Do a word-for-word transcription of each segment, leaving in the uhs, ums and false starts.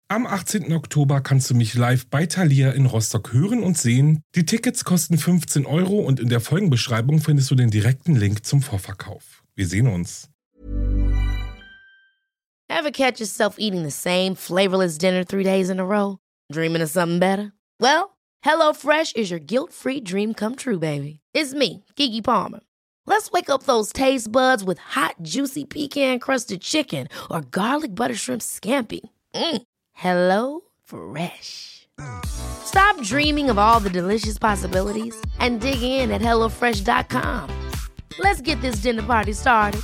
Am achtzehnten Oktober kannst du mich live bei Thalia in Rostock hören und sehen. Die Tickets kosten fünfzehn Euro und in der Folgenbeschreibung findest du den direkten Link zum Vorverkauf. Wir sehen uns. Ever catch yourself eating the same flavorless dinner three days in a row? Dreaming of something better? Well, HelloFresh is your guilt-free dream come true, baby. It's me, Keke Palmer. Let's wake up those taste buds with hot, juicy pecan-crusted chicken or garlic butter shrimp scampi. Mm. Hello Fresh. Stop dreaming of all the delicious possibilities and dig in at hello fresh dot com. Let's get this dinner party started.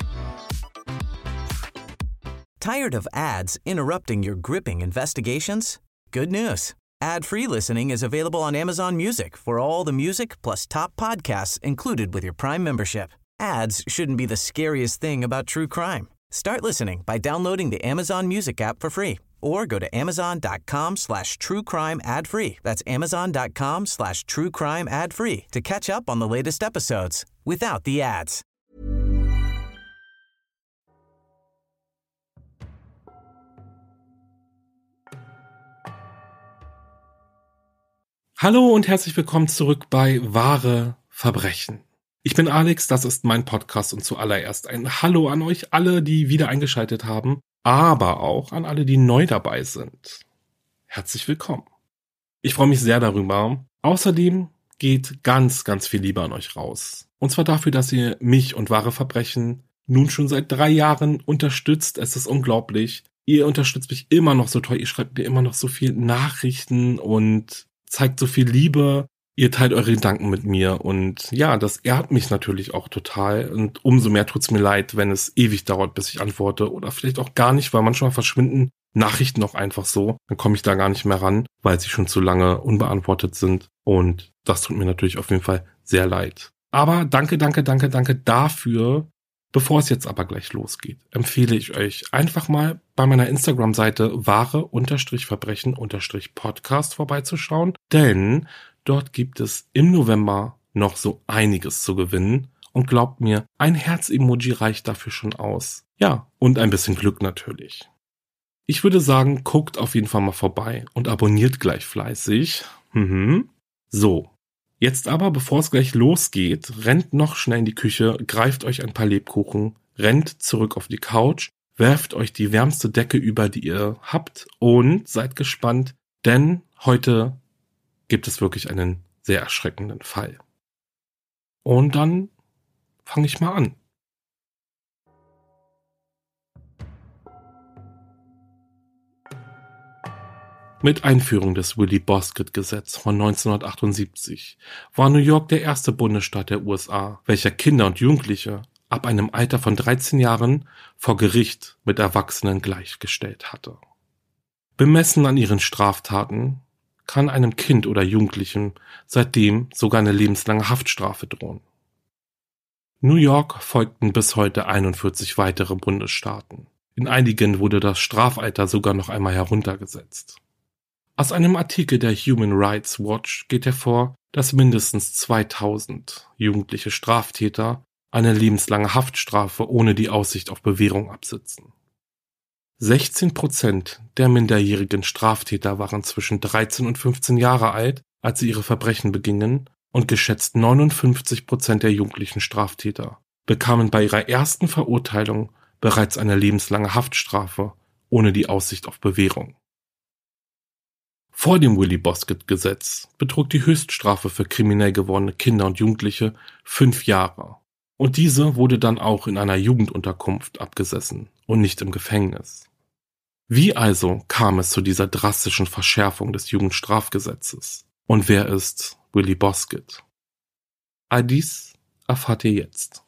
Tired of ads interrupting your gripping investigations? Good news. Ad-free listening is available on Amazon Music for all the music plus top podcasts included with your Prime membership. Ads shouldn't be the scariest thing about true crime. Start listening by downloading the Amazon Music app for free or go to amazon.com slash true crime ad free. That's amazon.com slash true crime ad free to catch up on the latest episodes without the ads. Hallo und herzlich willkommen zurück bei Wahre Verbrechen. Ich bin Alex, das ist mein Podcast und zuallererst ein Hallo an euch alle, die wieder eingeschaltet haben, aber auch an alle, die neu dabei sind. Herzlich willkommen. Ich freue mich sehr darüber. Außerdem geht ganz, ganz viel Liebe an euch raus. Und zwar dafür, dass ihr mich und Wahre Verbrechen nun schon seit drei Jahren unterstützt. Es ist unglaublich. Ihr unterstützt mich immer noch so toll. Ihr schreibt mir immer noch so viel Nachrichten und zeigt so viel Liebe. Ihr teilt eure Gedanken mit mir und ja, das ehrt mich natürlich auch total und umso mehr tut's mir leid, wenn es ewig dauert, bis ich antworte oder vielleicht auch gar nicht, weil manchmal verschwinden Nachrichten auch einfach so, dann komme ich da gar nicht mehr ran, weil sie schon zu lange unbeantwortet sind und das tut mir natürlich auf jeden Fall sehr leid. Aber danke, danke, danke, danke dafür. Bevor es jetzt aber gleich losgeht, empfehle ich euch einfach mal bei meiner Instagram-Seite wahre-verbrechen-podcast vorbeizuschauen, denn dort gibt es im November noch so einiges zu gewinnen und glaubt mir, ein Herz-Emoji reicht dafür schon aus. Ja, und ein bisschen Glück natürlich. Ich würde sagen, guckt auf jeden Fall mal vorbei und abonniert gleich fleißig. Mhm. So. Jetzt aber, bevor es gleich losgeht, rennt noch schnell in die Küche, greift euch ein paar Lebkuchen, rennt zurück auf die Couch, werft euch die wärmste Decke über, die ihr habt und seid gespannt, denn heute gibt es wirklich einen sehr erschreckenden Fall. Und dann fange ich mal an. Mit Einführung des Willie-Boskett-Gesetz von neunzehnhundertachtundsiebzig war New York der erste Bundesstaat der U S A, welcher Kinder und Jugendliche ab einem Alter von dreizehn Jahren vor Gericht mit Erwachsenen gleichgestellt hatte. Bemessen an ihren Straftaten kann einem Kind oder Jugendlichen seitdem sogar eine lebenslange Haftstrafe drohen. New York folgten bis heute einundvierzig weitere Bundesstaaten. In einigen wurde das Strafalter sogar noch einmal heruntergesetzt. Aus einem Artikel der Human Rights Watch geht hervor, dass mindestens zweitausend jugendliche Straftäter eine lebenslange Haftstrafe ohne die Aussicht auf Bewährung absitzen. sechzehn Prozent der minderjährigen Straftäter waren zwischen dreizehn und fünfzehn Jahre alt, als sie ihre Verbrechen begingen, und geschätzt neunundfünfzig Prozent der jugendlichen Straftäter bekamen bei ihrer ersten Verurteilung bereits eine lebenslange Haftstrafe ohne die Aussicht auf Bewährung. Vor dem Willie-Boskett-Gesetz betrug die Höchststrafe für kriminell gewordene Kinder und Jugendliche fünf Jahre. Und diese wurde dann auch in einer Jugendunterkunft abgesessen und nicht im Gefängnis. Wie also kam es zu dieser drastischen Verschärfung des Jugendstrafgesetzes? Und wer ist Willie Boskett? All dies erfahrt ihr jetzt.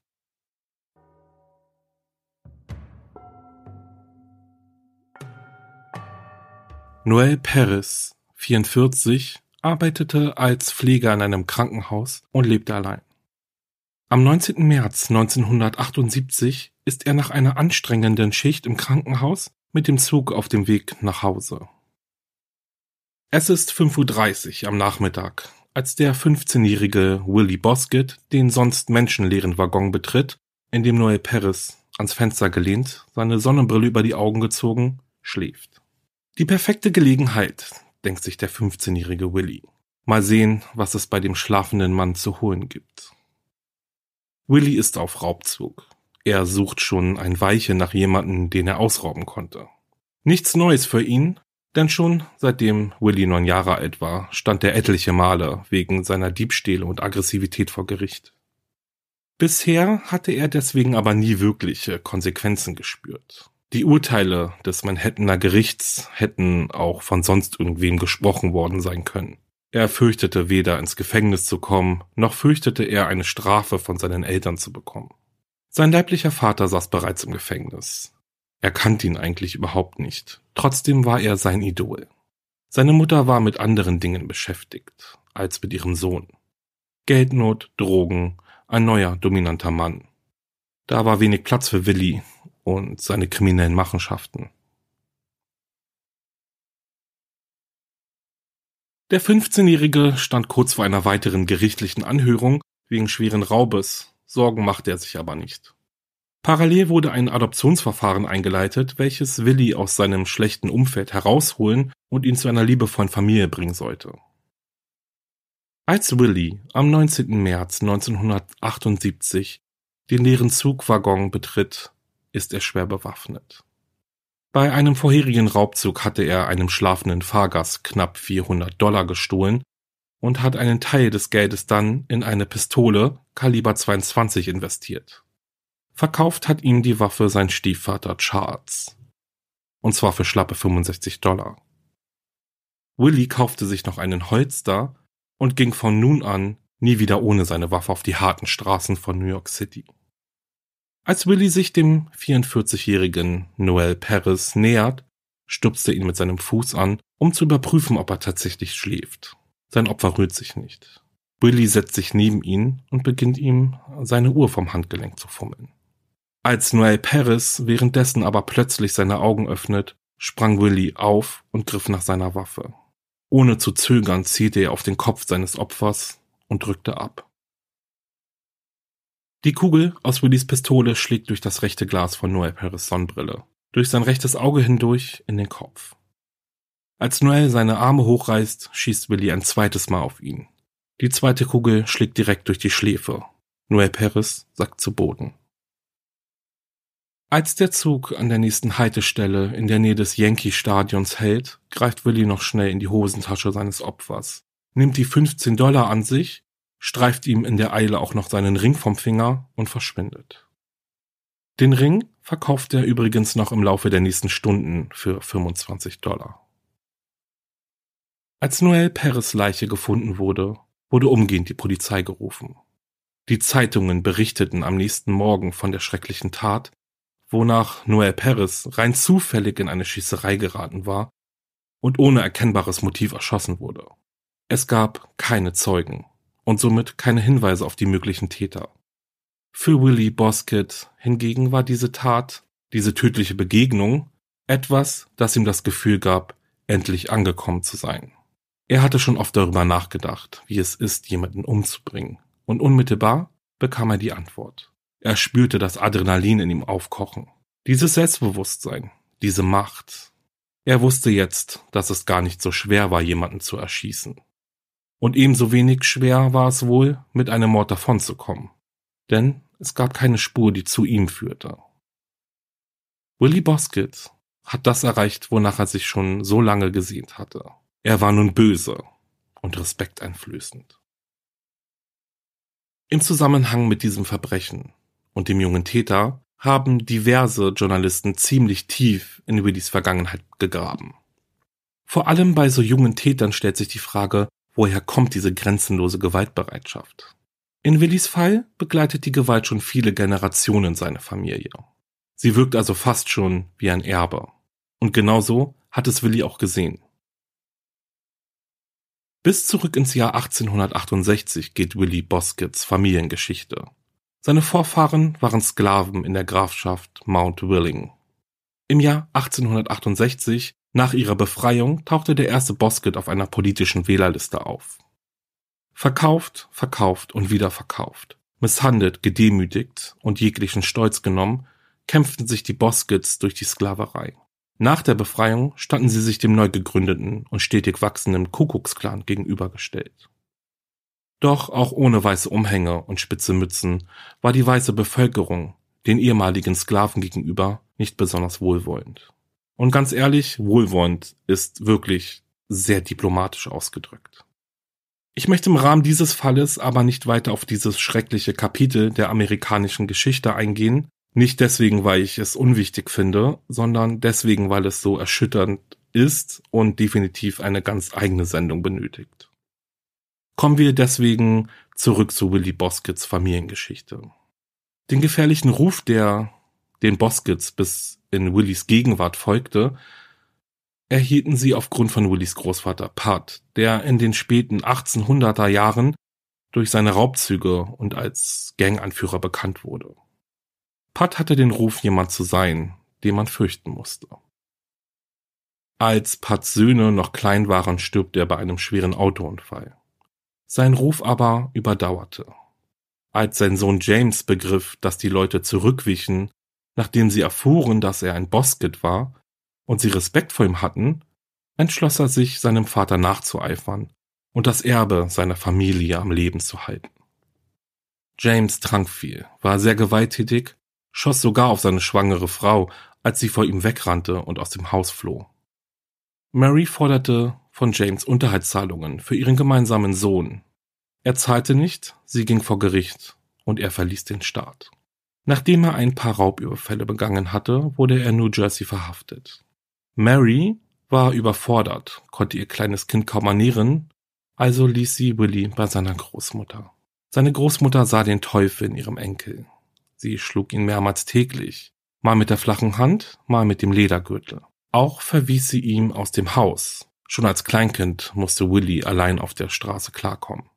Noel Perez, vierundvierzig, arbeitete als Pfleger in einem Krankenhaus und lebte allein. Am neunzehnten März neunzehnhundertachtundsiebzig ist er nach einer anstrengenden Schicht im Krankenhaus mit dem Zug auf dem Weg nach Hause. Es ist fünf Uhr dreißig am Nachmittag, als der fünfzehnjährige Willie Boskett den sonst menschenleeren Waggon betritt, in dem Noel Perez, ans Fenster gelehnt, seine Sonnenbrille über die Augen gezogen, schläft. Die perfekte Gelegenheit, denkt sich der fünfzehnjährige Willie. Mal sehen, was es bei dem schlafenden Mann zu holen gibt. Willie ist auf Raubzug. Er sucht schon ein Weilchen nach jemandem, den er ausrauben konnte. Nichts Neues für ihn, denn schon seitdem Willie neun Jahre alt war, stand er etliche Male wegen seiner Diebstähle und Aggressivität vor Gericht. Bisher hatte er deswegen aber nie wirkliche Konsequenzen gespürt. Die Urteile des Manhattaner Gerichts hätten auch von sonst irgendwem gesprochen worden sein können. Er fürchtete weder ins Gefängnis zu kommen, noch fürchtete er eine Strafe von seinen Eltern zu bekommen. Sein leiblicher Vater saß bereits im Gefängnis. Er kannte ihn eigentlich überhaupt nicht. Trotzdem war er sein Idol. Seine Mutter war mit anderen Dingen beschäftigt als mit ihrem Sohn. Geldnot, Drogen, ein neuer, dominanter Mann. Da war wenig Platz für Willie und seine kriminellen Machenschaften. Der fünfzehnjährige stand kurz vor einer weiteren gerichtlichen Anhörung wegen schweren Raubes. Sorgen machte er sich aber nicht. Parallel wurde ein Adoptionsverfahren eingeleitet, welches Willie aus seinem schlechten Umfeld herausholen und ihn zu einer liebevollen Familie bringen sollte. Als Willie am neunzehnten März neunzehnhundertachtundsiebzig den leeren Zugwaggon betritt, ist er schwer bewaffnet. Bei einem vorherigen Raubzug hatte er einem schlafenden Fahrgast knapp vierhundert Dollar gestohlen und hat einen Teil des Geldes dann in eine Pistole Kaliber zweiundzwanzig investiert. Verkauft hat ihm die Waffe sein Stiefvater Charles. Und zwar für schlappe fünfundsechzig Dollar. Willie kaufte sich noch einen Holster und ging von nun an nie wieder ohne seine Waffe auf die harten Straßen von New York City. Als Willie sich dem vierundvierzigjährigen Noel Paris nähert, stupst er ihn mit seinem Fuß an, um zu überprüfen, ob er tatsächlich schläft. Sein Opfer rührt sich nicht. Willie setzt sich neben ihn und beginnt ihm, seine Uhr vom Handgelenk zu fummeln. Als Noel Paris währenddessen aber plötzlich seine Augen öffnet, sprang Willie auf und griff nach seiner Waffe. Ohne zu zögern zielte er auf den Kopf seines Opfers und drückte ab. Die Kugel aus Willies Pistole schlägt durch das rechte Glas von Noel Paris Sonnenbrille, durch sein rechtes Auge hindurch in den Kopf. Als Noel seine Arme hochreißt, schießt Willie ein zweites Mal auf ihn. Die zweite Kugel schlägt direkt durch die Schläfe. Noel Paris sackt zu Boden. Als der Zug an der nächsten Haltestelle in der Nähe des Yankee-Stadions hält, greift Willie noch schnell in die Hosentasche seines Opfers, nimmt die fünfzehn Dollar an sich, streift ihm in der Eile auch noch seinen Ring vom Finger und verschwindet. Den Ring verkauft er übrigens noch im Laufe der nächsten Stunden für fünfundzwanzig Dollar. Als Noel Paris' Leiche gefunden wurde, wurde umgehend die Polizei gerufen. Die Zeitungen berichteten am nächsten Morgen von der schrecklichen Tat, wonach Noel Paris rein zufällig in eine Schießerei geraten war und ohne erkennbares Motiv erschossen wurde. Es gab keine Zeugen und somit keine Hinweise auf die möglichen Täter. Für Willie Boskett hingegen war diese Tat, diese tödliche Begegnung, etwas, das ihm das Gefühl gab, endlich angekommen zu sein. Er hatte schon oft darüber nachgedacht, wie es ist, jemanden umzubringen, und unmittelbar bekam er die Antwort. Er spürte das Adrenalin in ihm aufkochen, dieses Selbstbewusstsein, diese Macht. Er wusste jetzt, dass es gar nicht so schwer war, jemanden zu erschießen. Und ebenso wenig schwer war es wohl, mit einem Mord davonzukommen, denn es gab keine Spur, die zu ihm führte. Willie Boskett hat das erreicht, wonach er sich schon so lange gesehnt hatte. Er war nun böse und respekteinflößend. Im Zusammenhang mit diesem Verbrechen und dem jungen Täter haben diverse Journalisten ziemlich tief in Willies Vergangenheit gegraben. Vor allem bei so jungen Tätern stellt sich die Frage, woher kommt diese grenzenlose Gewaltbereitschaft? In Willies Fall begleitet die Gewalt schon viele Generationen seine Familie. Sie wirkt also fast schon wie ein Erbe. Und genauso hat es Willie auch gesehen. Bis zurück ins Jahr achtzehnhundertachtundsechzig geht Willie Bosketts Familiengeschichte. Seine Vorfahren waren Sklaven in der Grafschaft Mount Willing. Im Jahr achtzehnhundertachtundsechzig, nach ihrer Befreiung, tauchte der erste Boskett auf einer politischen Wählerliste auf. Verkauft, verkauft und wieder verkauft, misshandelt, gedemütigt und jeglichen Stolz genommen, kämpften sich die Bosketts durch die Sklaverei. Nach der Befreiung standen sie sich dem neu gegründeten und stetig wachsenden Ku-Klux-Klan gegenübergestellt. Doch auch ohne weiße Umhänge und spitze Mützen war die weiße Bevölkerung den ehemaligen Sklaven gegenüber nicht besonders wohlwollend. Und ganz ehrlich, wohlwollend ist wirklich sehr diplomatisch ausgedrückt. Ich möchte im Rahmen dieses Falles aber nicht weiter auf dieses schreckliche Kapitel der amerikanischen Geschichte eingehen, nicht deswegen, weil ich es unwichtig finde, sondern deswegen, weil es so erschütternd ist und definitiv eine ganz eigene Sendung benötigt. Kommen wir deswegen zurück zu Willie Boskets Familiengeschichte. Den gefährlichen Ruf, der den Boskets bis in Willies Gegenwart folgte, erhielten sie aufgrund von Willies Großvater Pud, der in den späten achtzehnhunderter Jahren durch seine Raubzüge und als Ganganführer bekannt wurde. Pud hatte den Ruf, jemand zu sein, den man fürchten musste. Als Puds Söhne noch klein waren, stirbt er bei einem schweren Autounfall. Sein Ruf aber überdauerte. Als sein Sohn James begriff, dass die Leute zurückwichen, nachdem sie erfuhren, dass er ein Bosket war und sie Respekt vor ihm hatten, entschloss er sich, seinem Vater nachzueifern und das Erbe seiner Familie am Leben zu halten. James trank viel, war sehr gewalttätig, schoss sogar auf seine schwangere Frau, als sie vor ihm wegrannte und aus dem Haus floh. Mary forderte von James Unterhaltszahlungen für ihren gemeinsamen Sohn. Er zahlte nicht, sie ging vor Gericht und er verließ den Staat. Nachdem er ein paar Raubüberfälle begangen hatte, wurde er in New Jersey verhaftet. Mary war überfordert, konnte ihr kleines Kind kaum ernähren, also ließ sie Willie bei seiner Großmutter. Seine Großmutter sah den Teufel in ihrem Enkel. Sie schlug ihn mehrmals täglich, mal mit der flachen Hand, mal mit dem Ledergürtel. Auch verwies sie ihn aus dem Haus. Schon als Kleinkind musste Willie allein auf der Straße klarkommen.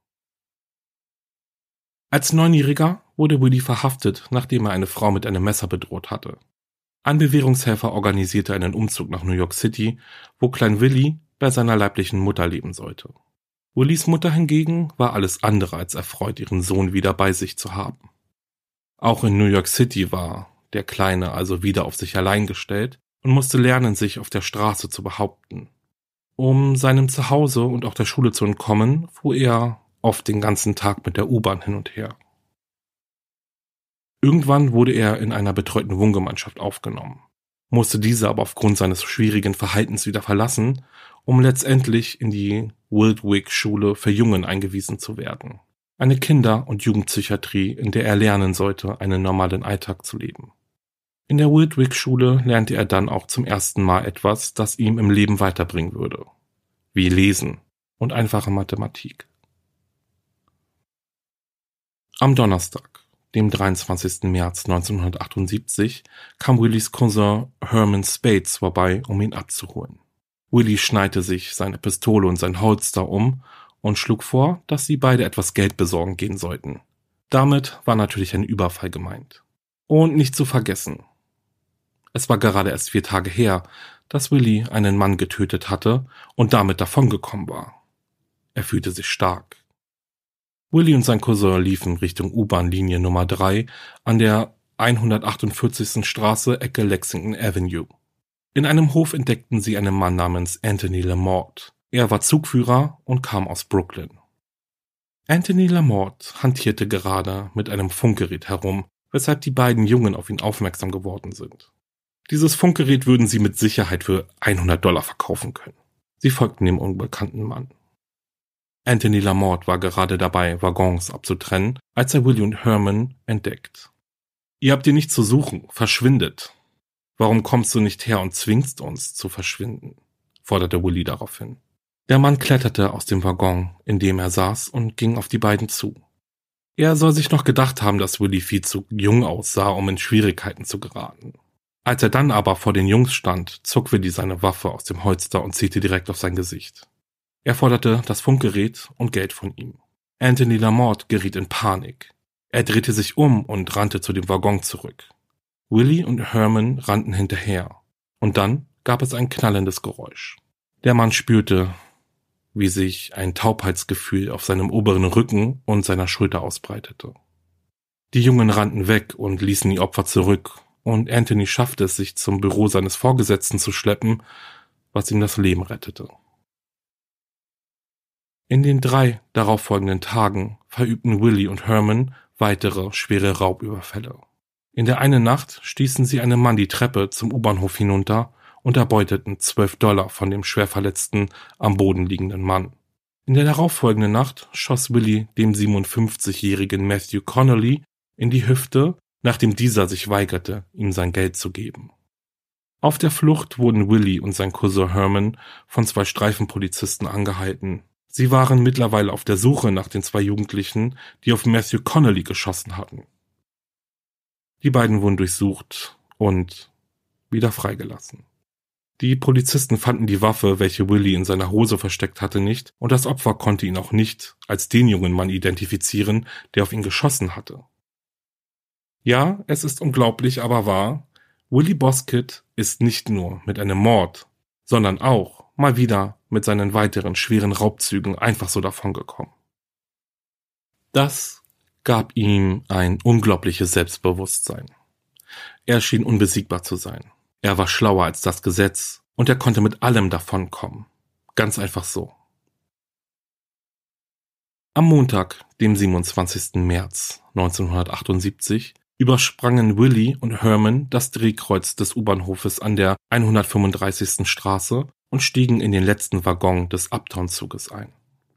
Als Neunjähriger wurde Willie verhaftet, nachdem er eine Frau mit einem Messer bedroht hatte. Ein Bewährungshelfer organisierte einen Umzug nach New York City, wo Klein Willie bei seiner leiblichen Mutter leben sollte. Willies Mutter hingegen war alles andere als erfreut, ihren Sohn wieder bei sich zu haben. Auch in New York City war der Kleine also wieder auf sich allein gestellt und musste lernen, sich auf der Straße zu behaupten. Um seinem Zuhause und auch der Schule zu entkommen, fuhr er oft den ganzen Tag mit der U-Bahn hin und her. Irgendwann wurde er in einer betreuten Wohngemeinschaft aufgenommen, musste diese aber aufgrund seines schwierigen Verhaltens wieder verlassen, um letztendlich in die Wildwick-Schule für Jungen eingewiesen zu werden. Eine Kinder- und Jugendpsychiatrie, in der er lernen sollte, einen normalen Alltag zu leben. In der Wildwick-Schule lernte er dann auch zum ersten Mal etwas, das ihm im Leben weiterbringen würde, wie Lesen und einfache Mathematik. Am Donnerstag, dem dreiundzwanzigsten März neunzehnhundertachtundsiebzig, kam Willies Cousin Herman Spades vorbei, um ihn abzuholen. Willie schneidete sich seine Pistole und sein Holster um und schlug vor, dass sie beide etwas Geld besorgen gehen sollten. Damit war natürlich ein Überfall gemeint. Und nicht zu vergessen: Es war gerade erst vier Tage her, dass Willie einen Mann getötet hatte und damit davongekommen war. Er fühlte sich stark. Willie und sein Cousin liefen Richtung U-Bahn-Linie Nummer drei an der hundertachtundvierzigsten Straße, Ecke Lexington Avenue. In einem Hof entdeckten sie einen Mann namens Anthony Lamort. Er war Zugführer und kam aus Brooklyn. Anthony Lamort hantierte gerade mit einem Funkgerät herum, weshalb die beiden Jungen auf ihn aufmerksam geworden sind. Dieses Funkgerät würden sie mit Sicherheit für hundert Dollar verkaufen können. Sie folgten dem unbekannten Mann. Anthony Lamort war gerade dabei, Waggons abzutrennen, als er Willie und Herman entdeckt. »Ihr habt hier nichts zu suchen, verschwindet. Warum kommst du nicht her und zwingst uns zu verschwinden?« forderte Willie daraufhin. Der Mann kletterte aus dem Waggon, in dem er saß, und ging auf die beiden zu. Er soll sich noch gedacht haben, dass Willie viel zu jung aussah, um in Schwierigkeiten zu geraten. Als er dann aber vor den Jungs stand, zog Willie seine Waffe aus dem Holster und zielte direkt auf sein Gesicht. Er forderte das Funkgerät und Geld von ihm. Anthony Lamort geriet in Panik. Er drehte sich um und rannte zu dem Waggon zurück. Willie und Herman rannten hinterher. Und dann gab es ein knallendes Geräusch. Der Mann spürte, wie sich ein Taubheitsgefühl auf seinem oberen Rücken und seiner Schulter ausbreitete. Die Jungen rannten weg und ließen die Opfer zurück, und Anthony schaffte es, sich zum Büro seines Vorgesetzten zu schleppen, was ihm das Leben rettete. In den drei darauffolgenden Tagen verübten Willie und Herman weitere schwere Raubüberfälle. In der einen Nacht stießen sie einem Mann die Treppe zum U-Bahnhof hinunter und erbeuteten zwölf Dollar von dem schwer verletzten, am Boden liegenden Mann. In der darauffolgenden Nacht schoss Willie dem siebenundfünfzigjährigen Matthew Connolly in die Hüfte, nachdem dieser sich weigerte, ihm sein Geld zu geben. Auf der Flucht wurden Willie und sein Cousin Herman von zwei Streifenpolizisten angehalten. Sie waren mittlerweile auf der Suche nach den zwei Jugendlichen, die auf Matthew Connolly geschossen hatten. Die beiden wurden durchsucht und wieder freigelassen. Die Polizisten fanden die Waffe, welche Willie in seiner Hose versteckt hatte, nicht, und das Opfer konnte ihn auch nicht als den jungen Mann identifizieren, der auf ihn geschossen hatte. Ja, es ist unglaublich, aber wahr, Willie Boskett ist nicht nur mit einem Mord, sondern auch mal wieder mit seinen weiteren schweren Raubzügen einfach so davongekommen. Das gab ihm ein unglaubliches Selbstbewusstsein. Er schien unbesiegbar zu sein. Er war schlauer als das Gesetz und er konnte mit allem davonkommen. Ganz einfach so. Am Montag, dem siebenundzwanzigsten März neunzehnhundertachtundsiebzig, übersprangen Willie und Herman das Drehkreuz des U-Bahnhofes an der hundertfünfunddreißigsten Straße und stiegen in den letzten Waggon des Uptown-Zuges ein.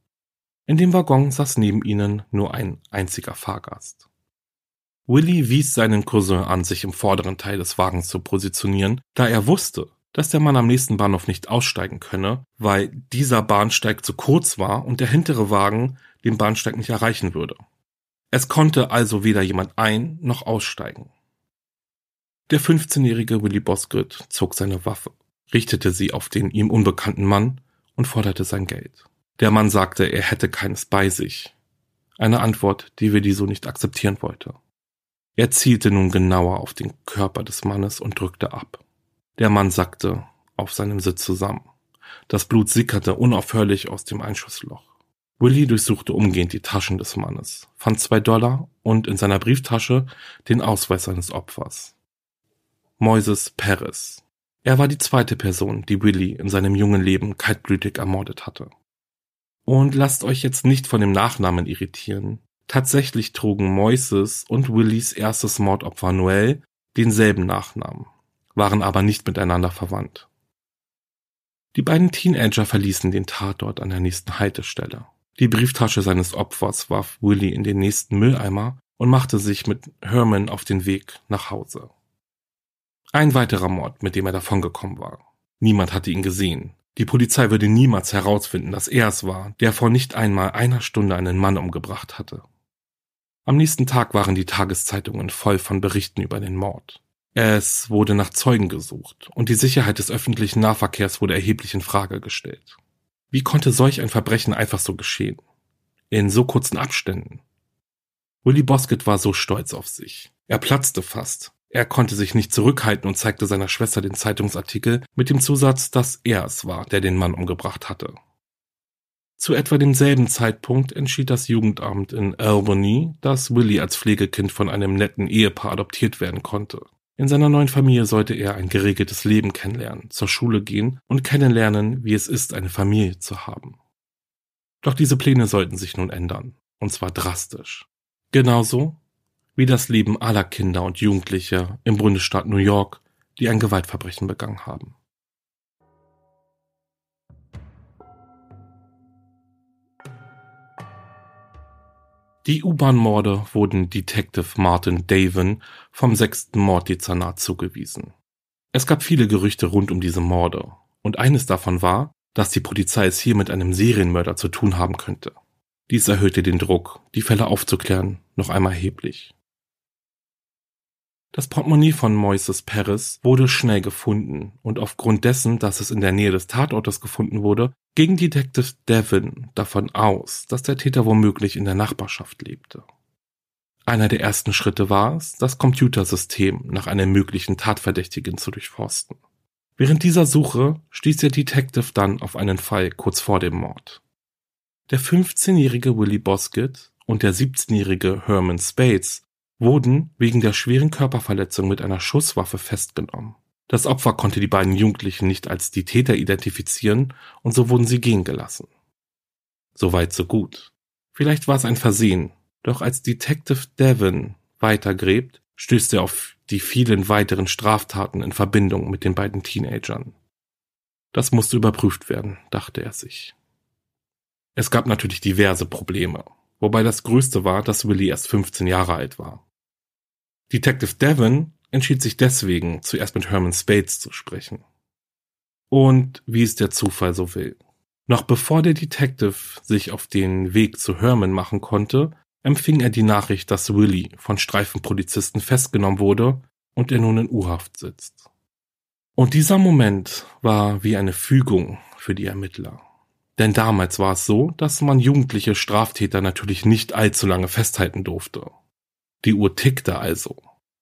In dem Waggon saß neben ihnen nur ein einziger Fahrgast. Willie wies seinen Cousin an, sich im vorderen Teil des Wagens zu positionieren, da er wusste, dass der Mann am nächsten Bahnhof nicht aussteigen könne, weil dieser Bahnsteig zu kurz war und der hintere Wagen den Bahnsteig nicht erreichen würde. Es konnte also weder jemand ein- noch aussteigen. Der fünfzehnjährige Willie Boskett zog seine Waffe, richtete sie auf den ihm unbekannten Mann und forderte sein Geld. Der Mann sagte, er hätte keines bei sich. Eine Antwort, die Willie so nicht akzeptieren wollte. Er zielte nun genauer auf den Körper des Mannes und drückte ab. Der Mann sackte auf seinem Sitz zusammen. Das Blut sickerte unaufhörlich aus dem Einschussloch. Willie durchsuchte umgehend die Taschen des Mannes, fand zwei Dollar und in seiner Brieftasche den Ausweis seines Opfers. Moises Perez. Er war die zweite Person, die Willie in seinem jungen Leben kaltblütig ermordet hatte. Und lasst euch jetzt nicht von dem Nachnamen irritieren. Tatsächlich trugen Moises und Willies erstes Mordopfer Noel denselben Nachnamen, waren aber nicht miteinander verwandt. Die beiden Teenager verließen den Tatort an der nächsten Haltestelle. Die Brieftasche seines Opfers warf Willie in den nächsten Mülleimer und machte sich mit Herman auf den Weg nach Hause. Ein weiterer Mord, mit dem er davongekommen war. Niemand hatte ihn gesehen. Die Polizei würde niemals herausfinden, dass er es war, der vor nicht einmal einer Stunde einen Mann umgebracht hatte. Am nächsten Tag waren die Tageszeitungen voll von Berichten über den Mord. Es wurde nach Zeugen gesucht und die Sicherheit des öffentlichen Nahverkehrs wurde erheblich in Frage gestellt. Wie konnte solch ein Verbrechen einfach so geschehen? In so kurzen Abständen? Willie Boskett war so stolz auf sich. Er platzte fast. Er konnte sich nicht zurückhalten und zeigte seiner Schwester den Zeitungsartikel mit dem Zusatz, dass er es war, der den Mann umgebracht hatte. Zu etwa demselben Zeitpunkt entschied das Jugendamt in Albany, dass Willie als Pflegekind von einem netten Ehepaar adoptiert werden konnte. In seiner neuen Familie sollte er ein geregeltes Leben kennenlernen, zur Schule gehen und kennenlernen, wie es ist, eine Familie zu haben. Doch diese Pläne sollten sich nun ändern, und zwar drastisch. Genauso wie das Leben aller Kinder und Jugendliche im Bundesstaat New York, die ein Gewaltverbrechen begangen haben. Die U-Bahn-Morde wurden Detective Martin Davin vom sechsten Morddezernat zugewiesen. Es gab viele Gerüchte rund um diese Morde und eines davon war, dass die Polizei es hier mit einem Serienmörder zu tun haben könnte. Dies erhöhte den Druck, die Fälle aufzuklären, noch einmal erheblich. Das Portemonnaie von Moises Perez wurde schnell gefunden und aufgrund dessen, dass es in der Nähe des Tatortes gefunden wurde, ging Detective Davin davon aus, dass der Täter womöglich in der Nachbarschaft lebte. Einer der ersten Schritte war es, das Computersystem nach einem möglichen Tatverdächtigen zu durchforsten. Während dieser Suche stieß der Detective dann auf einen Fall kurz vor dem Mord. Der fünfzehnjährige Willie Boskett und der siebzehnjährige Herman Spades wurden wegen der schweren Körperverletzung mit einer Schusswaffe festgenommen. Das Opfer konnte die beiden Jugendlichen nicht als die Täter identifizieren und so wurden sie gehen gelassen. Soweit so gut. Vielleicht war es ein Versehen, doch als Detective Devon weitergräbt, stößt er auf die vielen weiteren Straftaten in Verbindung mit den beiden Teenagern. Das musste überprüft werden, dachte er sich. Es gab natürlich diverse Probleme, wobei das größte war, dass Willie erst fünfzehn Jahre alt war. Detective Devon entschied sich deswegen, zuerst mit Herman Spades zu sprechen. Und wie es der Zufall so will. Noch bevor der Detective sich auf den Weg zu Herman machen konnte, empfing er die Nachricht, dass Willie von Streifenpolizisten festgenommen wurde und er nun in U-Haft sitzt. Und dieser Moment war wie eine Fügung für die Ermittler. Denn damals war es so, dass man jugendliche Straftäter natürlich nicht allzu lange festhalten durfte. Die Uhr tickte also.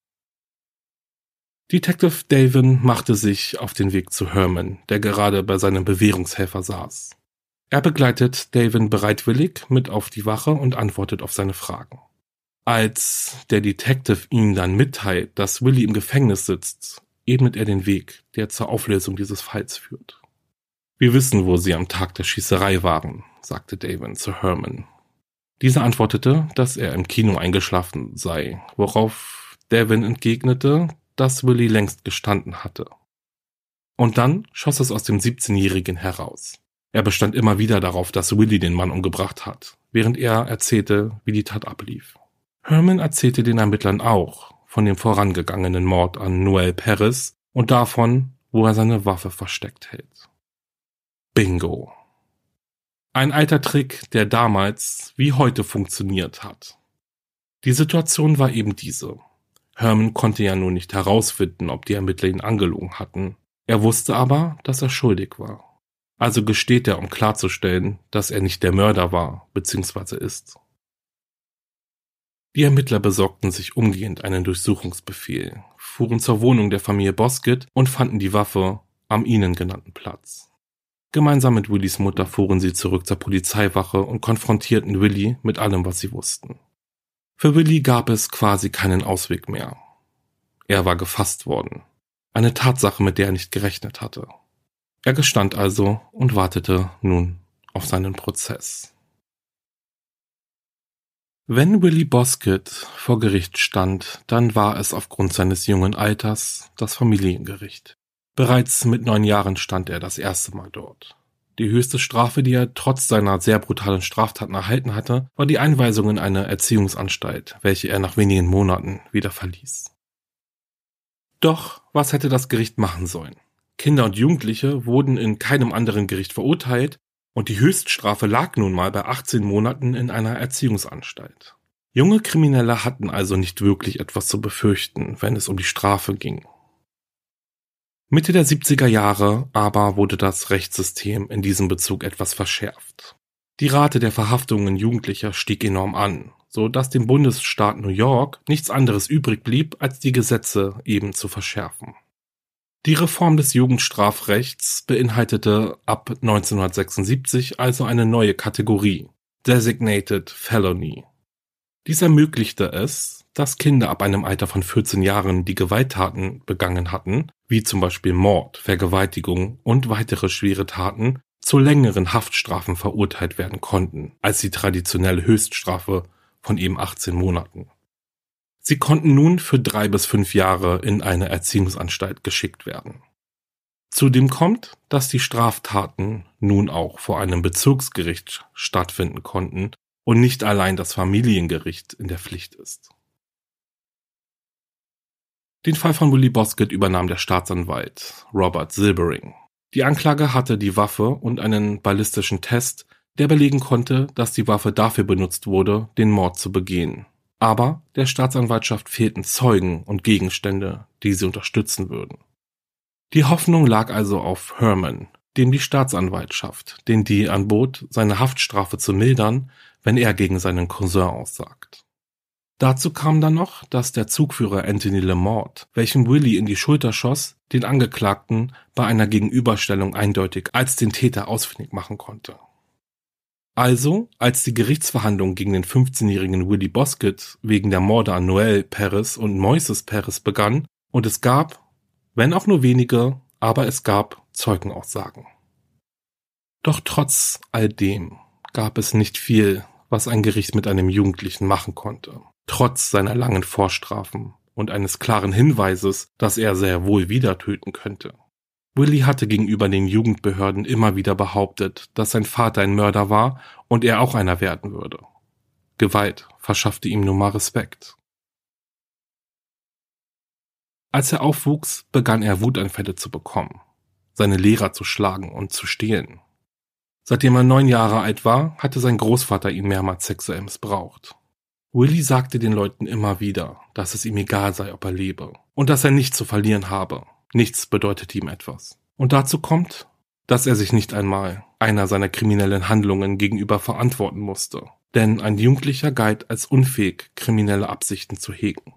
Detective Devon machte sich auf den Weg zu Herman, der gerade bei seinem Bewährungshelfer saß. Er begleitet Devon bereitwillig mit auf die Wache und antwortet auf seine Fragen. Als der Detective ihm dann mitteilt, dass Willie im Gefängnis sitzt, ebnet er den Weg, der zur Auflösung dieses Falls führt. Wir wissen, wo sie am Tag der Schießerei waren, sagte Devon zu Herman. Dieser antwortete, dass er im Kino eingeschlafen sei, worauf Devon entgegnete, dass Willie längst gestanden hatte. Und dann schoss es aus dem siebzehnjährigen heraus. Er bestand immer wieder darauf, dass Willie den Mann umgebracht hat, während er erzählte, wie die Tat ablief. Herman erzählte den Ermittlern auch von dem vorangegangenen Mord an Noel Perez und davon, wo er seine Waffe versteckt hält. Bingo. Ein alter Trick, der damals wie heute funktioniert hat. Die Situation war eben diese. Herman konnte ja nun nicht herausfinden, ob die Ermittler ihn angelogen hatten. Er wusste aber, dass er schuldig war. Also gesteht er, um klarzustellen, dass er nicht der Mörder war bzw. ist. Die Ermittler besorgten sich umgehend einen Durchsuchungsbefehl, fuhren zur Wohnung der Familie Bosket und fanden die Waffe am ihnen genannten Platz. Gemeinsam mit Willies Mutter fuhren sie zurück zur Polizeiwache und konfrontierten Willie mit allem, was sie wussten. Für Willie gab es quasi keinen Ausweg mehr. Er war gefasst worden. Eine Tatsache, mit der er nicht gerechnet hatte. Er gestand also und wartete nun auf seinen Prozess. Wenn Willie Bosket vor Gericht stand, dann war es aufgrund seines jungen Alters das Familiengericht. Bereits mit neun Jahren stand er das erste Mal dort. Die höchste Strafe, die er trotz seiner sehr brutalen Straftaten erhalten hatte, war die Einweisung in eine Erziehungsanstalt, welche er nach wenigen Monaten wieder verließ. Doch was hätte das Gericht machen sollen? Kinder und Jugendliche wurden in keinem anderen Gericht verurteilt und die Höchststrafe lag nun mal bei achtzehn Monaten in einer Erziehungsanstalt. Junge Kriminelle hatten also nicht wirklich etwas zu befürchten, wenn es um die Strafe ging. Mitte der siebziger Jahre aber wurde das Rechtssystem in diesem Bezug etwas verschärft. Die Rate der Verhaftungen Jugendlicher stieg enorm an, so dass dem Bundesstaat New York nichts anderes übrig blieb, als die Gesetze eben zu verschärfen. Die Reform des Jugendstrafrechts beinhaltete ab neunzehnhundertsechsundsiebzig also eine neue Kategorie, Designated Felony. Dies ermöglichte es, dass Kinder ab einem Alter von vierzehn Jahren, die Gewalttaten begangen hatten, wie zum Beispiel Mord, Vergewaltigung und weitere schwere Taten, zu längeren Haftstrafen verurteilt werden konnten, als die traditionelle Höchststrafe von eben achtzehn Monaten. Sie konnten nun für drei bis fünf Jahre in eine Erziehungsanstalt geschickt werden. Zudem kommt, dass die Straftaten nun auch vor einem Bezirksgericht stattfinden konnten und nicht allein das Familiengericht in der Pflicht ist. Den Fall von Willie Bosket übernahm der Staatsanwalt Robert Silbering. Die Anklage hatte die Waffe und einen ballistischen Test, der belegen konnte, dass die Waffe dafür benutzt wurde, den Mord zu begehen. Aber der Staatsanwaltschaft fehlten Zeugen und Gegenstände, die sie unterstützen würden. Die Hoffnung lag also auf Herman, dem die Staatsanwaltschaft den Deal anbot, seine Haftstrafe zu mildern, wenn er gegen seinen Cousin aussagt. Dazu kam dann noch, dass der Zugführer Anthony Lamort, welchem Willie in die Schulter schoss, den Angeklagten bei einer Gegenüberstellung eindeutig als den Täter ausfindig machen konnte. Also, als die Gerichtsverhandlung gegen den fünfzehnjährigen Willie Boskett wegen der Morde an Noel Perez und Moises Perez begann und es gab, wenn auch nur wenige, aber es gab Zeugenaussagen. Doch trotz all dem gab es nicht viel, was ein Gericht mit einem Jugendlichen machen konnte. Trotz seiner langen Vorstrafen und eines klaren Hinweises, dass er sehr wohl wieder töten könnte. Willie hatte gegenüber den Jugendbehörden immer wieder behauptet, dass sein Vater ein Mörder war und er auch einer werden würde. Gewalt verschaffte ihm nun mal Respekt. Als er aufwuchs, begann er Wutanfälle zu bekommen, seine Lehrer zu schlagen und zu stehlen. Seitdem er neun Jahre alt war, hatte sein Großvater ihn mehrmals sexuell missbraucht. Willie sagte den Leuten immer wieder, dass es ihm egal sei, ob er lebe und dass er nichts zu verlieren habe. Nichts bedeutete ihm etwas. Und dazu kommt, dass er sich nicht einmal einer seiner kriminellen Handlungen gegenüber verantworten musste, denn ein Jugendlicher galt als unfähig, kriminelle Absichten zu hegen.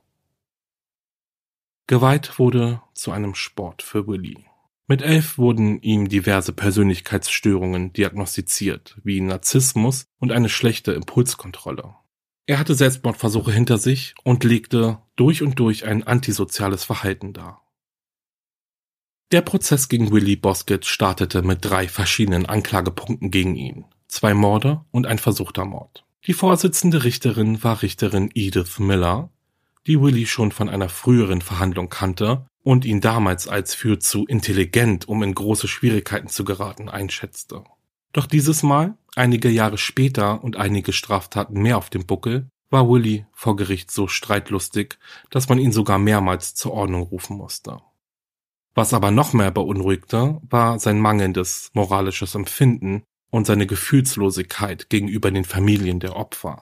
Gewalt wurde zu einem Sport für Willie. Mit elf wurden ihm diverse Persönlichkeitsstörungen diagnostiziert, wie Narzissmus und eine schlechte Impulskontrolle. Er hatte Selbstmordversuche hinter sich und legte durch und durch ein antisoziales Verhalten dar. Der Prozess gegen Willie Boskett startete mit drei verschiedenen Anklagepunkten gegen ihn, zwei Morde und ein versuchter Mord. Die vorsitzende Richterin war Richterin Edith Miller, die Willie schon von einer früheren Verhandlung kannte und ihn damals als für zu intelligent, um in große Schwierigkeiten zu geraten, einschätzte. Doch dieses Mal, einige Jahre später und einige Straftaten mehr auf dem Buckel, war Willie vor Gericht so streitlustig, dass man ihn sogar mehrmals zur Ordnung rufen musste. Was aber noch mehr beunruhigte, war sein mangelndes moralisches Empfinden und seine Gefühlslosigkeit gegenüber den Familien der Opfer.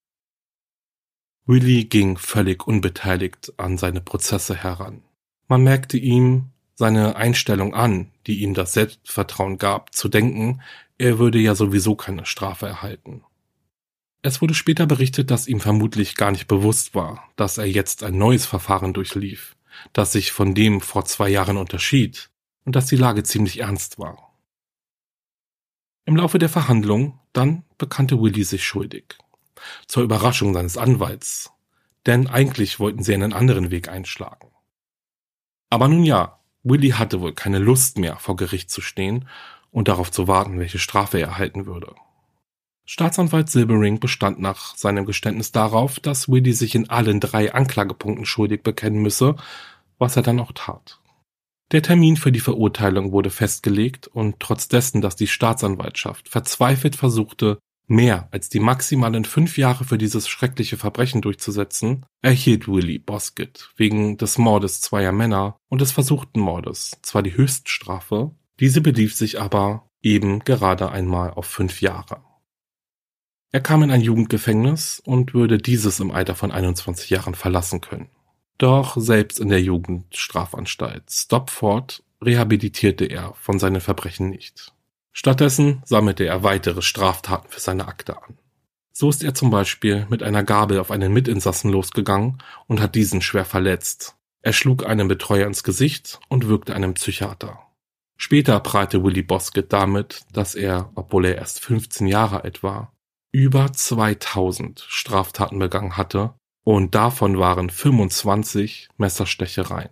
Willie ging völlig unbeteiligt an seine Prozesse heran. Man merkte ihm seine Einstellung an, die ihm das Selbstvertrauen gab, zu denken, er würde ja sowieso keine Strafe erhalten. Es wurde später berichtet, dass ihm vermutlich gar nicht bewusst war, dass er jetzt ein neues Verfahren durchlief, das sich von dem vor zwei Jahren unterschied und dass die Lage ziemlich ernst war. Im Laufe der Verhandlung dann bekannte Willie sich schuldig. Zur Überraschung seines Anwalts, denn eigentlich wollten sie einen anderen Weg einschlagen. Aber nun ja, Willie hatte wohl keine Lust mehr, vor Gericht zu stehen und darauf zu warten, welche Strafe er erhalten würde. Staatsanwalt Silbering bestand nach seinem Geständnis darauf, dass Willie sich in allen drei Anklagepunkten schuldig bekennen müsse, was er dann auch tat. Der Termin für die Verurteilung wurde festgelegt und trotz dessen, dass die Staatsanwaltschaft verzweifelt versuchte, mehr als die maximalen fünf Jahre für dieses schreckliche Verbrechen durchzusetzen, erhielt Willie Boskett wegen des Mordes zweier Männer und des versuchten Mordes zwar die Höchststrafe, diese belief sich aber eben gerade einmal auf fünf Jahre. Er kam in ein Jugendgefängnis und würde dieses im Alter von einundzwanzig Jahren verlassen können. Doch selbst in der Jugendstrafanstalt Stopford rehabilitierte er von seinen Verbrechen nicht. Stattdessen sammelte er weitere Straftaten für seine Akte an. So ist er zum Beispiel mit einer Gabel auf einen Mitinsassen losgegangen und hat diesen schwer verletzt. Er schlug einen Betreuer ins Gesicht und würgte einen Psychiater. Später prahlte Willie Boskett damit, dass er, obwohl er erst fünfzehn Jahre alt war, über zweitausend Straftaten begangen hatte und davon waren fünfundzwanzig Messerstechereien.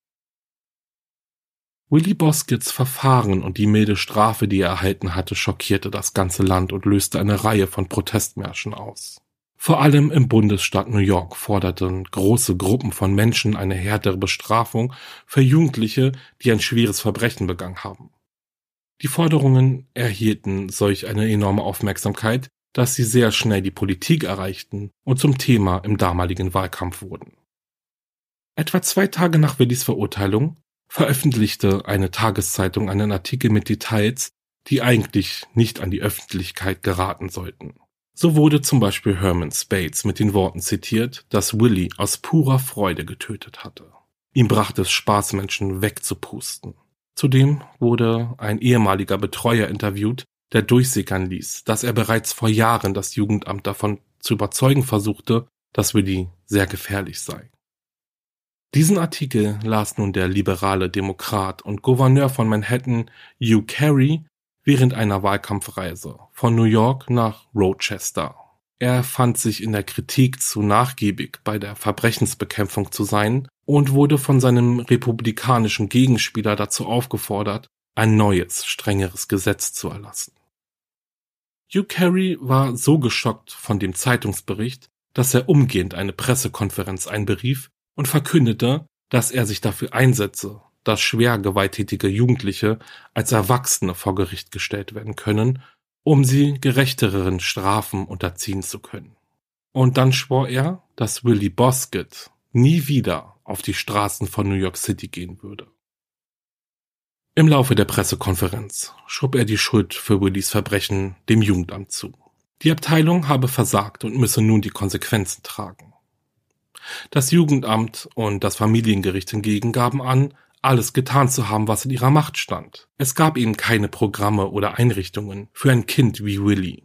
Willie Bosketts Verfahren und die milde Strafe, die er erhalten hatte, schockierte das ganze Land und löste eine Reihe von Protestmärschen aus. Vor allem im Bundesstaat New York forderten große Gruppen von Menschen eine härtere Bestrafung für Jugendliche, die ein schweres Verbrechen begangen haben. Die Forderungen erhielten solch eine enorme Aufmerksamkeit, dass sie sehr schnell die Politik erreichten und zum Thema im damaligen Wahlkampf wurden. Etwa zwei Tage nach Willies Verurteilung veröffentlichte eine Tageszeitung einen Artikel mit Details, die eigentlich nicht an die Öffentlichkeit geraten sollten. So wurde zum Beispiel Herman Spades mit den Worten zitiert, dass Willie aus purer Freude getötet hatte. Ihm brachte es Spaß, Menschen wegzupusten. Zudem wurde ein ehemaliger Betreuer interviewt, der durchsickern ließ, dass er bereits vor Jahren das Jugendamt davon zu überzeugen versuchte, dass Willie sehr gefährlich sei. Diesen Artikel las nun der liberale Demokrat und Gouverneur von Manhattan, Hugh Carey, während einer Wahlkampfreise von New York nach Rochester. Er fand sich in der Kritik zu nachgiebig bei der Verbrechensbekämpfung zu sein und wurde von seinem republikanischen Gegenspieler dazu aufgefordert, ein neues, strengeres Gesetz zu erlassen. Hugh Carey war so geschockt von dem Zeitungsbericht, dass er umgehend eine Pressekonferenz einberief und verkündete, dass er sich dafür einsetze, dass schwer gewalttätige Jugendliche als Erwachsene vor Gericht gestellt werden können, um sie gerechteren Strafen unterziehen zu können. Und dann schwor er, dass Willie Boskett nie wieder auf die Straßen von New York City gehen würde. Im Laufe der Pressekonferenz schob er die Schuld für Willies Verbrechen dem Jugendamt zu. Die Abteilung habe versagt und müsse nun die Konsequenzen tragen. Das Jugendamt und das Familiengericht hingegen gaben an, alles getan zu haben, was in ihrer Macht stand. Es gab ihnen keine Programme oder Einrichtungen für ein Kind wie Willie.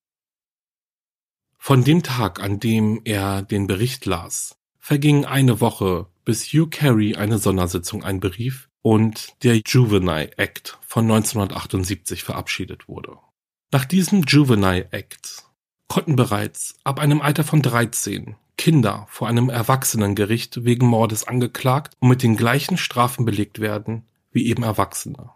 Von dem Tag, an dem er den Bericht las, verging eine Woche, bis Hugh Carey eine Sondersitzung einberief und der Juvenile Act von neunzehnhundertachtundsiebzig verabschiedet wurde. Nach diesem Juvenile Act konnten bereits ab einem Alter von dreizehn Kinder vor einem Erwachsenengericht wegen Mordes angeklagt und mit den gleichen Strafen belegt werden wie eben Erwachsene.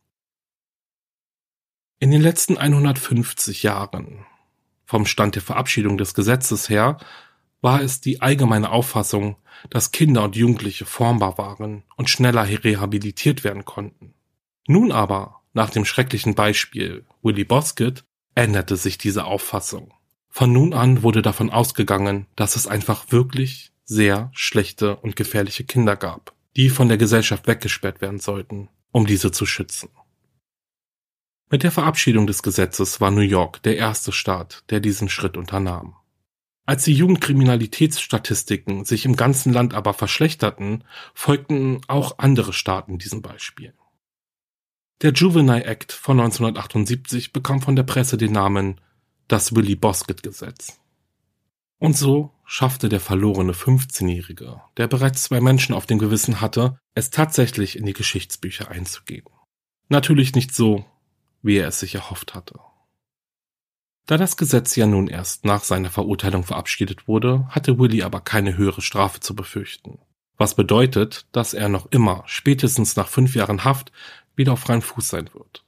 In den letzten hundertfünfzig Jahren, vom Stand der Verabschiedung des Gesetzes her, war es die allgemeine Auffassung, dass Kinder und Jugendliche formbar waren und schneller rehabilitiert werden konnten. Nun aber, nach dem schrecklichen Beispiel Willie Boskett, änderte sich diese Auffassung. Von nun an wurde davon ausgegangen, dass es einfach wirklich sehr schlechte und gefährliche Kinder gab, die von der Gesellschaft weggesperrt werden sollten, um diese zu schützen. Mit der Verabschiedung des Gesetzes war New York der erste Staat, der diesen Schritt unternahm. Als die Jugendkriminalitätsstatistiken sich im ganzen Land aber verschlechterten, folgten auch andere Staaten diesem Beispiel. Der Juvenile Act von neunzehnhundertachtundsiebzig bekam von der Presse den Namen das Willie Boskett-Gesetz. Und so schaffte der verlorene fünfzehnjährige, der bereits zwei Menschen auf dem Gewissen hatte, es tatsächlich in die Geschichtsbücher einzugehen. Natürlich nicht so, wie er es sich erhofft hatte. Da das Gesetz ja nun erst nach seiner Verurteilung verabschiedet wurde, hatte Willie aber keine höhere Strafe zu befürchten. Was bedeutet, dass er noch immer, spätestens nach fünf Jahren Haft, wieder auf freiem Fuß sein wird.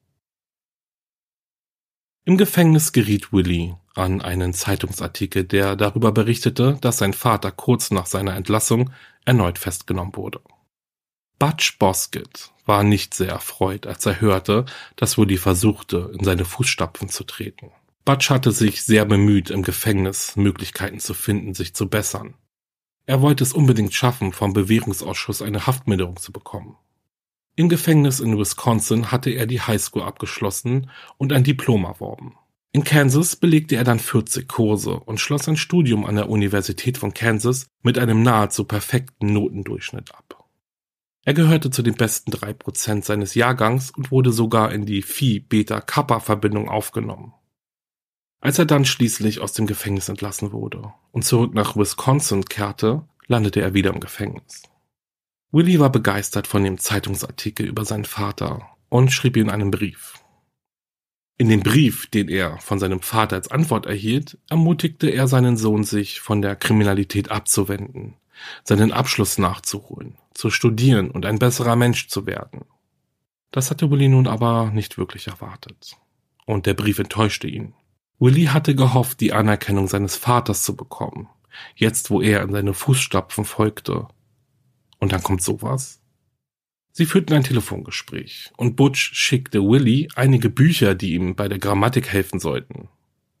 Im Gefängnis geriet Willie an einen Zeitungsartikel, der darüber berichtete, dass sein Vater kurz nach seiner Entlassung erneut festgenommen wurde. Butch Boskett war nicht sehr erfreut, als er hörte, dass Willie versuchte, in seine Fußstapfen zu treten. Butch hatte sich sehr bemüht, im Gefängnis Möglichkeiten zu finden, sich zu bessern. Er wollte es unbedingt schaffen, vom Bewährungsausschuss eine Haftmilderung zu bekommen. Im Gefängnis in Wisconsin hatte er die Highschool abgeschlossen und ein Diplom erworben. In Kansas belegte er dann vierzig Kurse und schloss ein Studium an der Universität von Kansas mit einem nahezu perfekten Notendurchschnitt ab. Er gehörte zu den besten drei Prozent seines Jahrgangs und wurde sogar in die Phi-Beta-Kappa-Verbindung aufgenommen. Als er dann schließlich aus dem Gefängnis entlassen wurde und zurück nach Wisconsin kehrte, landete er wieder im Gefängnis. Willie war begeistert von dem Zeitungsartikel über seinen Vater und schrieb ihm einen Brief. In dem Brief, den er von seinem Vater als Antwort erhielt, ermutigte er seinen Sohn, sich von der Kriminalität abzuwenden, seinen Abschluss nachzuholen, zu studieren und ein besserer Mensch zu werden. Das hatte Willie nun aber nicht wirklich erwartet. Und der Brief enttäuschte ihn. Willie hatte gehofft, die Anerkennung seines Vaters zu bekommen, jetzt wo er in seine Fußstapfen folgte. Und dann kommt sowas. Sie führten ein Telefongespräch und Butch schickte Willie einige Bücher, die ihm bei der Grammatik helfen sollten.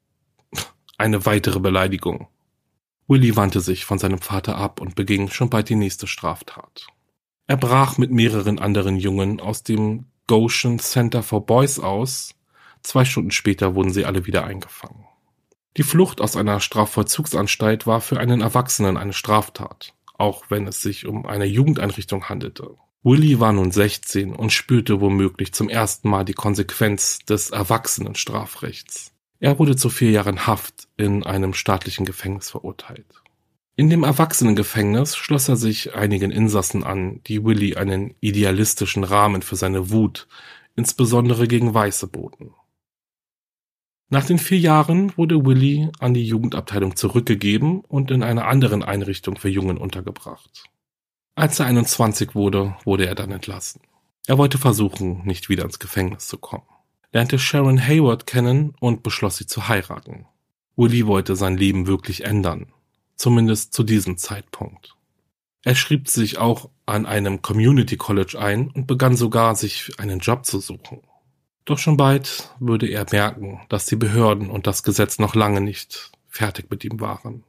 Eine weitere Beleidigung. Willie wandte sich von seinem Vater ab und beging schon bald die nächste Straftat. Er brach mit mehreren anderen Jungen aus dem Goshen Center for Boys aus. Zwei Stunden später wurden sie alle wieder eingefangen. Die Flucht aus einer Strafvollzugsanstalt war für einen Erwachsenen eine Straftat, auch wenn es sich um eine Jugendeinrichtung handelte. Willie war nun sechzehn und spürte womöglich zum ersten Mal die Konsequenz des Erwachsenenstrafrechts. Er wurde zu vier Jahren Haft in einem staatlichen Gefängnis verurteilt. In dem Erwachsenengefängnis schloss er sich einigen Insassen an, die Willie einen idealistischen Rahmen für seine Wut insbesondere gegen Weiße, boten. Nach den vier Jahren wurde Willie an die Jugendabteilung zurückgegeben und in einer anderen Einrichtung für Jungen untergebracht. Als er einundzwanzig wurde, wurde er dann entlassen. Er wollte versuchen, nicht wieder ins Gefängnis zu kommen, lernte Sharon Hayward kennen und beschloss, sie zu heiraten. Willie wollte sein Leben wirklich ändern, zumindest zu diesem Zeitpunkt. Er schrieb sich auch an einem Community College ein und begann sogar, sich einen Job zu suchen. Doch schon bald würde er merken, dass die Behörden und das Gesetz noch lange nicht fertig mit ihm waren.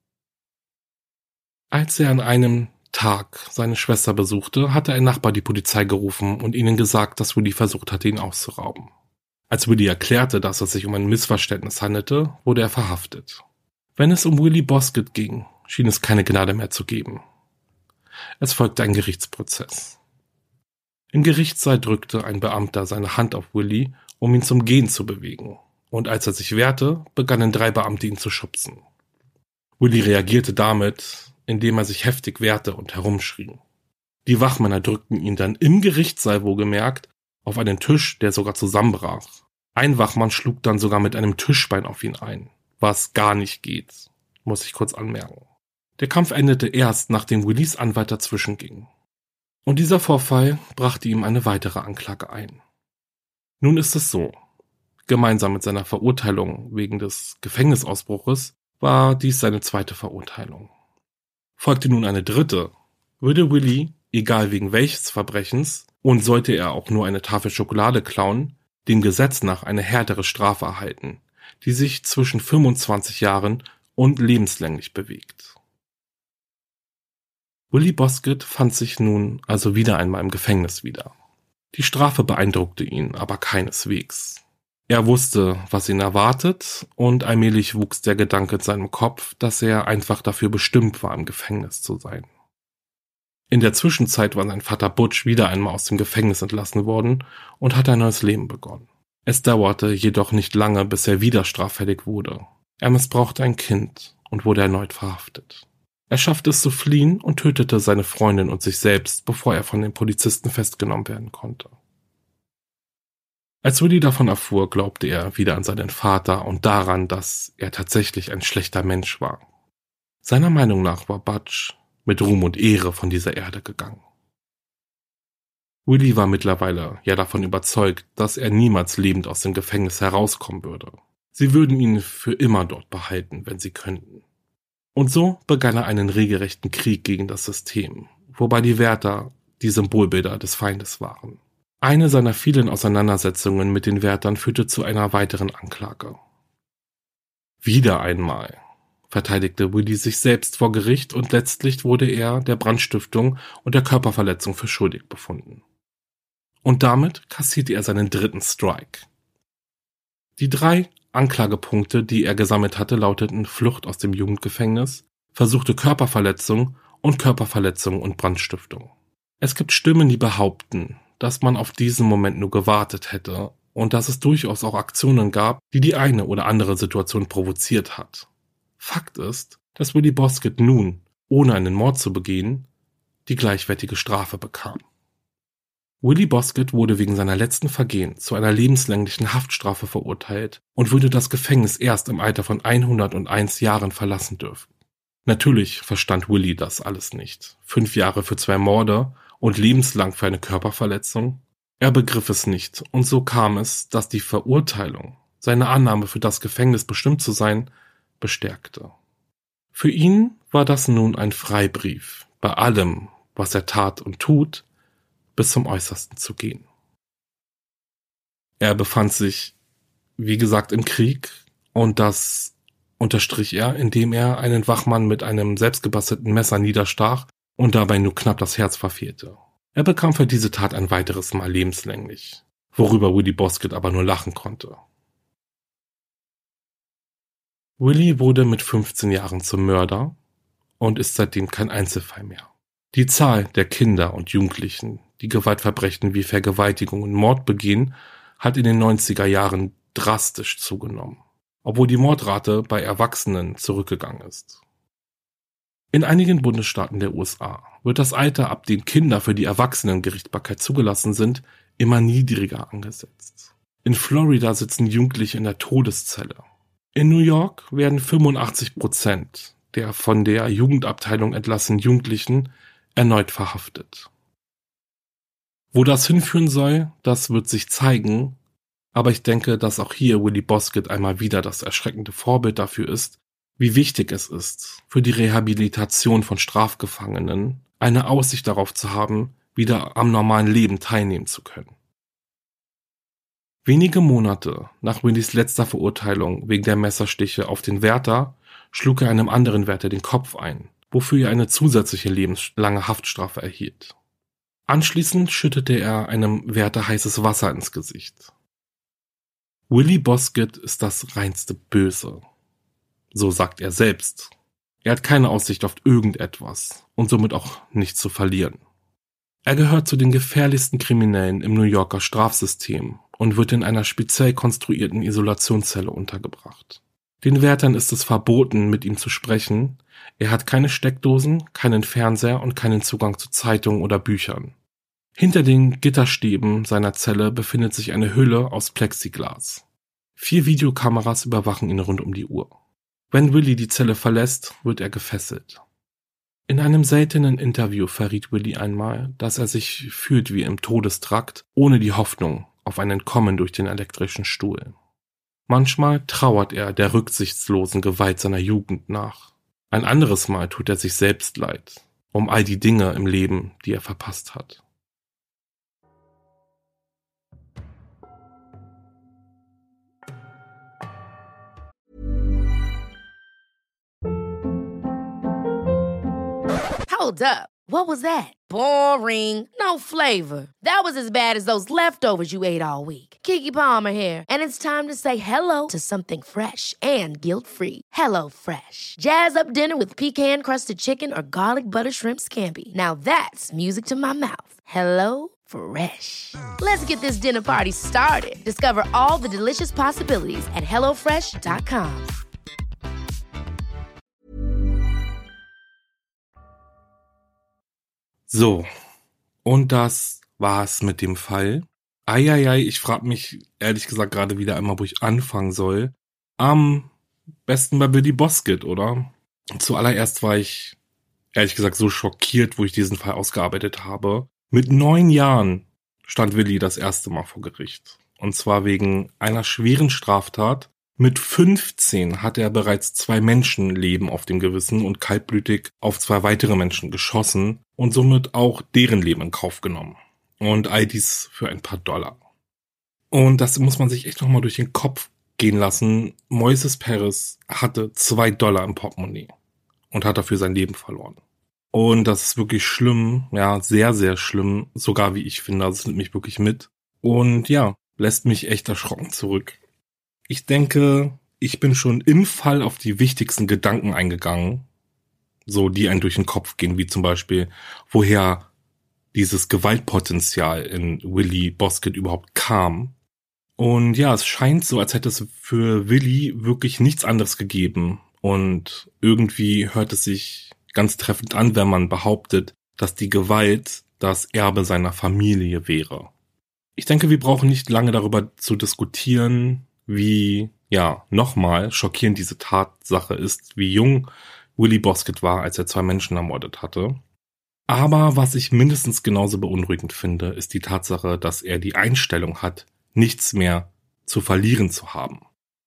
Als er an einem Tag seine Schwester besuchte, hatte ein Nachbar die Polizei gerufen und ihnen gesagt, dass Willie versucht hatte, ihn auszurauben. Als Willie erklärte, dass es sich um ein Missverständnis handelte, wurde er verhaftet. Wenn es um Willie Boskett ging, schien es keine Gnade mehr zu geben. Es folgte ein Gerichtsprozess. Im Gerichtssaal drückte ein Beamter seine Hand auf Willie, um ihn zum Gehen zu bewegen, und als er sich wehrte, begannen drei Beamte ihn zu schubsen. Willie reagierte damit, indem er sich heftig wehrte und herumschrie. Die Wachmänner drückten ihn dann im Gerichtssaal wohlgemerkt auf einen Tisch, der sogar zusammenbrach. Ein Wachmann schlug dann sogar mit einem Tischbein auf ihn ein, was gar nicht geht, muss ich kurz anmerken. Der Kampf endete erst, nachdem Willies Anwalt dazwischen ging. Und dieser Vorfall brachte ihm eine weitere Anklage ein. Nun ist es so, gemeinsam mit seiner Verurteilung wegen des Gefängnisausbruches war dies seine zweite Verurteilung. Folgte nun eine dritte, würde Willie, egal wegen welches Verbrechens, und sollte er auch nur eine Tafel Schokolade klauen, dem Gesetz nach eine härtere Strafe erhalten, die sich zwischen fünfundzwanzig Jahren und lebenslänglich bewegt. Willie Boskett fand sich nun also wieder einmal im Gefängnis wieder. Die Strafe beeindruckte ihn aber keineswegs. Er wusste, was ihn erwartet, und allmählich wuchs der Gedanke in seinem Kopf, dass er einfach dafür bestimmt war, im Gefängnis zu sein. In der Zwischenzeit war sein Vater Butch wieder einmal aus dem Gefängnis entlassen worden und hatte ein neues Leben begonnen. Es dauerte jedoch nicht lange, bis er wieder straffällig wurde. Er missbrauchte ein Kind und wurde erneut verhaftet. Er schaffte es zu fliehen und tötete seine Freundin und sich selbst, bevor er von den Polizisten festgenommen werden konnte. Als Willie davon erfuhr, glaubte er wieder an seinen Vater und daran, dass er tatsächlich ein schlechter Mensch war. Seiner Meinung nach war Butch mit Ruhm und Ehre von dieser Erde gegangen. Willie war mittlerweile ja davon überzeugt, dass er niemals lebend aus dem Gefängnis herauskommen würde. Sie würden ihn für immer dort behalten, wenn sie könnten. Und so begann er einen regelrechten Krieg gegen das System, wobei die Wärter die Symbolbilder des Feindes waren. Eine seiner vielen Auseinandersetzungen mit den Wärtern führte zu einer weiteren Anklage. Wieder einmal verteidigte Willie sich selbst vor Gericht und letztlich wurde er der Brandstiftung und der Körperverletzung für schuldig befunden. Und damit kassierte er seinen dritten Strike. Die drei Anklagepunkte, die er gesammelt hatte, lauteten Flucht aus dem Jugendgefängnis, versuchte Körperverletzung und Körperverletzung und Brandstiftung. Es gibt Stimmen, die behaupten, dass man auf diesen Moment nur gewartet hätte und dass es durchaus auch Aktionen gab, die die eine oder andere Situation provoziert hat. Fakt ist, dass Willie Boskett nun, ohne einen Mord zu begehen, die gleichwertige Strafe bekam. Willie Boskett wurde wegen seiner letzten Vergehen zu einer lebenslänglichen Haftstrafe verurteilt und würde das Gefängnis erst im Alter von hunderteins Jahren verlassen dürfen. Natürlich verstand Willie das alles nicht. Fünf Jahre für zwei Morde und lebenslang für eine Körperverletzung? Er begriff es nicht, und so kam es, dass die Verurteilung, seine Annahme für das Gefängnis bestimmt zu sein, bestärkte. Für ihn war das nun ein Freibrief, bei allem, was er tat und tut, bis zum Äußersten zu gehen. Er befand sich, wie gesagt, im Krieg, und das unterstrich er, indem er einen Wachmann mit einem selbstgebastelten Messer niederstach und dabei nur knapp das Herz verfehlte. Er bekam für diese Tat ein weiteres Mal lebenslänglich, worüber Willie Boskett aber nur lachen konnte. Willie wurde mit fünfzehn Jahren zum Mörder und ist seitdem kein Einzelfall mehr. Die Zahl der Kinder und Jugendlichen, die Gewaltverbrechen wie Vergewaltigung und Mord begehen, hat in den neunziger Jahren drastisch zugenommen, obwohl die Mordrate bei Erwachsenen zurückgegangen ist. In einigen Bundesstaaten der U S A wird das Alter, ab dem Kinder für die Erwachsenengerichtsbarkeit zugelassen sind, immer niedriger angesetzt. In Florida sitzen Jugendliche in der Todeszelle. In New York werden fünfundachtzig Prozent der von der Jugendabteilung entlassenen Jugendlichen erneut verhaftet. Wo das hinführen soll, das wird sich zeigen, aber ich denke, dass auch hier Willie Boskett einmal wieder das erschreckende Vorbild dafür ist, wie wichtig es ist, für die Rehabilitation von Strafgefangenen eine Aussicht darauf zu haben, wieder am normalen Leben teilnehmen zu können. Wenige Monate nach Willies letzter Verurteilung wegen der Messerstiche auf den Wärter schlug er einem anderen Wärter den Kopf ein, wofür er eine zusätzliche lebenslange Haftstrafe erhielt. Anschließend schüttete er einem Wärter heißes Wasser ins Gesicht. Willie Boskett ist das reinste Böse. So sagt er selbst. Er hat keine Aussicht auf irgendetwas und somit auch nichts zu verlieren. Er gehört zu den gefährlichsten Kriminellen im New Yorker Strafsystem und wird in einer speziell konstruierten Isolationszelle untergebracht. Den Wärtern ist es verboten, mit ihm zu sprechen. Er hat keine Steckdosen, keinen Fernseher und keinen Zugang zu Zeitungen oder Büchern. Hinter den Gitterstäben seiner Zelle befindet sich eine Hülle aus Plexiglas. Vier Videokameras überwachen ihn rund um die Uhr. Wenn Willie die Zelle verlässt, wird er gefesselt. In einem seltenen Interview verriet Willie einmal, dass er sich fühlt wie im Todestrakt, ohne die Hoffnung auf ein Entkommen durch den elektrischen Stuhl. Manchmal trauert er der rücksichtslosen Gewalt seiner Jugend nach. Ein anderes Mal tut er sich selbst leid, um all die Dinge im Leben, die er verpasst hat. Hold up. What was that? Boring. No flavor. That was as bad as those leftovers you ate all week. Keke Palmer here, and it's time to say hello to something fresh and guilt-free. Hello Fresh. Jazz up dinner with pecan-crusted chicken or garlic butter shrimp scampi. Now that's music to my mouth. Hello Fresh. Let's get this dinner party started. Discover all the delicious possibilities at hello fresh dot com. So, und das war's mit dem Fall. Eieiei, ich frage mich ehrlich gesagt gerade wieder einmal, wo ich anfangen soll. Am besten bei Willie Boskett, oder? Zuallererst war ich ehrlich gesagt so schockiert, wo ich diesen Fall ausgearbeitet habe. Mit neun Jahren stand Willie das erste Mal vor Gericht. Und zwar wegen einer schweren Straftat. Mit fünfzehn hatte er bereits zwei Menschenleben auf dem Gewissen und kaltblütig auf zwei weitere Menschen geschossen und somit auch deren Leben in Kauf genommen. Und all dies für ein paar Dollar. Und das muss man sich echt nochmal durch den Kopf gehen lassen. Moises Perez hatte zwei Dollar im Portemonnaie und hat dafür sein Leben verloren. Und das ist wirklich schlimm, ja, sehr, sehr schlimm, sogar wie ich finde, das nimmt mich wirklich mit. Und ja, lässt mich echt erschrocken zurück. Ich denke, ich bin schon im Fall auf die wichtigsten Gedanken eingegangen, so die einem durch den Kopf gehen, wie zum Beispiel, woher dieses Gewaltpotenzial in Willie Boskett überhaupt kam. Und ja, es scheint so, als hätte es für Willie wirklich nichts anderes gegeben. Und irgendwie hört es sich ganz treffend an, wenn man behauptet, dass die Gewalt das Erbe seiner Familie wäre. Ich denke, wir brauchen nicht lange darüber zu diskutieren, wie, ja, nochmal schockierend diese Tatsache ist, wie jung Willie Boskett war, als er zwei Menschen ermordet hatte. Aber was ich mindestens genauso beunruhigend finde, ist die Tatsache, dass er die Einstellung hat, nichts mehr zu verlieren zu haben.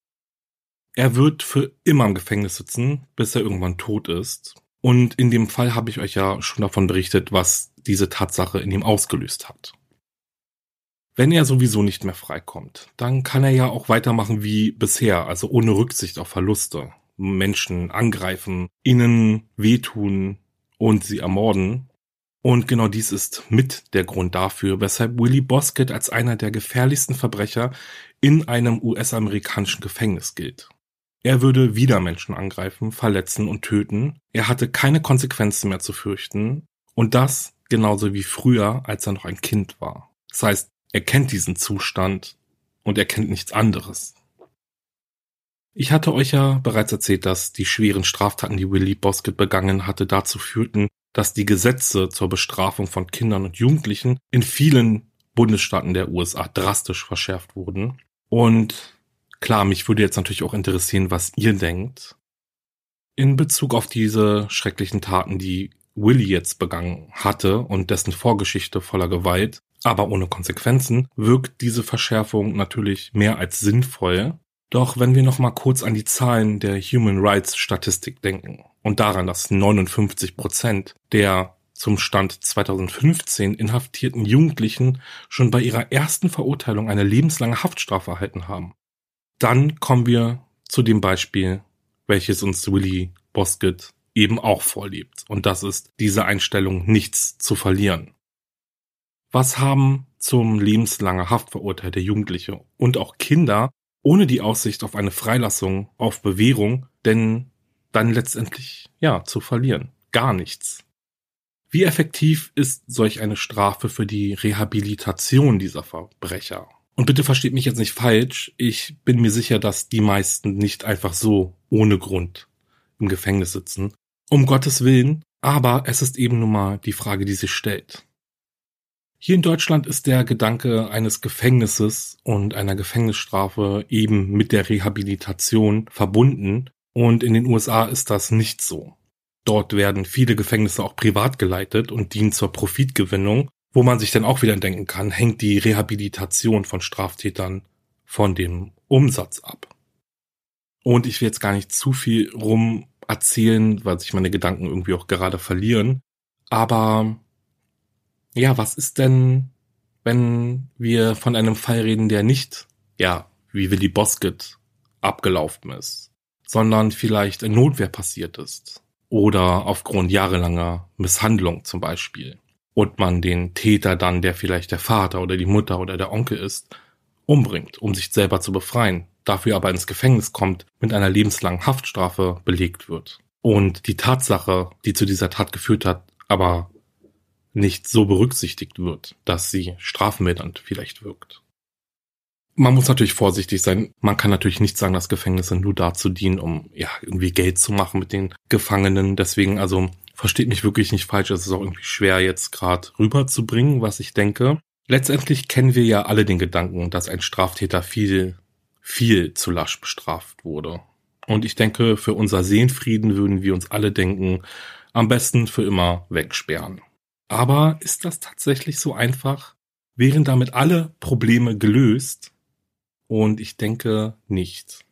Er wird für immer im Gefängnis sitzen, bis er irgendwann tot ist. Und in dem Fall habe ich euch ja schon davon berichtet, was diese Tatsache in ihm ausgelöst hat. Wenn er sowieso nicht mehr freikommt, dann kann er ja auch weitermachen wie bisher, also ohne Rücksicht auf Verluste. Menschen angreifen, ihnen wehtun und sie ermorden. Und genau dies ist mit der Grund dafür, weshalb Willie Boskett als einer der gefährlichsten Verbrecher in einem U S-amerikanischen Gefängnis gilt. Er würde wieder Menschen angreifen, verletzen und töten. Er hatte keine Konsequenzen mehr zu fürchten. Und das genauso wie früher, als er noch ein Kind war. Das heißt, er kennt diesen Zustand und er kennt nichts anderes. Ich hatte euch ja bereits erzählt, dass die schweren Straftaten, die Willie Boskett begangen hatte, dazu führten, dass die Gesetze zur Bestrafung von Kindern und Jugendlichen in vielen Bundesstaaten der U S A drastisch verschärft wurden. Und klar, mich würde jetzt natürlich auch interessieren, was ihr denkt in Bezug auf diese schrecklichen Taten, die Willie jetzt begangen hatte und dessen Vorgeschichte voller Gewalt, aber ohne Konsequenzen, wirkt diese Verschärfung natürlich mehr als sinnvoll. Doch wenn wir noch mal kurz an die Zahlen der Human Rights Statistik denken und daran, dass neunundfünfzig Prozent der zum Stand zweitausendfünfzehn inhaftierten Jugendlichen schon bei ihrer ersten Verurteilung eine lebenslange Haftstrafe erhalten haben, dann kommen wir zu dem Beispiel, welches uns Willie Boskett eben auch vorlebt. Und das ist diese Einstellung, nichts zu verlieren. Was haben zum lebenslangen Haft verurteilte Jugendliche und auch Kinder ohne die Aussicht auf eine Freilassung auf Bewährung denn dann letztendlich, ja, zu verlieren? Gar nichts. Wie effektiv ist solch eine Strafe für die Rehabilitation dieser Verbrecher? Und bitte versteht mich jetzt nicht falsch, ich bin mir sicher, dass die meisten nicht einfach so ohne Grund im Gefängnis sitzen. Um Gottes Willen, aber es ist eben nun mal die Frage, die sich stellt. Hier in Deutschland ist der Gedanke eines Gefängnisses und einer Gefängnisstrafe eben mit der Rehabilitation verbunden und in den U S A ist das nicht so. Dort werden viele Gefängnisse auch privat geleitet und dienen zur Profitgewinnung, wo man sich dann auch wieder denken kann, hängt die Rehabilitation von Straftätern von dem Umsatz ab. Und ich will jetzt gar nicht zu viel rum erzählen, weil sich meine Gedanken irgendwie auch gerade verlieren. Aber ja, was ist denn, wenn wir von einem Fall reden, der nicht, ja, wie Willie Boskett abgelaufen ist, sondern vielleicht in Notwehr passiert ist oder aufgrund jahrelanger Misshandlung zum Beispiel und man den Täter dann, der vielleicht der Vater oder die Mutter oder der Onkel ist, umbringt, um sich selber zu befreien, dafür aber ins Gefängnis kommt, mit einer lebenslangen Haftstrafe belegt wird und die Tatsache, die zu dieser Tat geführt hat, aber nicht so berücksichtigt wird, dass sie strafmildernd vielleicht wirkt. Man muss natürlich vorsichtig sein. Man kann natürlich nicht sagen, dass Gefängnisse nur dazu dienen, um ja irgendwie Geld zu machen mit den Gefangenen. Deswegen, also versteht mich wirklich nicht falsch. Es ist auch irgendwie schwer jetzt gerade rüberzubringen, was ich denke. Letztendlich kennen wir ja alle den Gedanken, dass ein Straftäter viel, viel zu lasch bestraft wurde. Und ich denke, für unser Seelenfrieden würden wir uns alle denken, am besten für immer wegsperren. Aber ist das tatsächlich so einfach? Wären damit alle Probleme gelöst? Und ich denke nicht.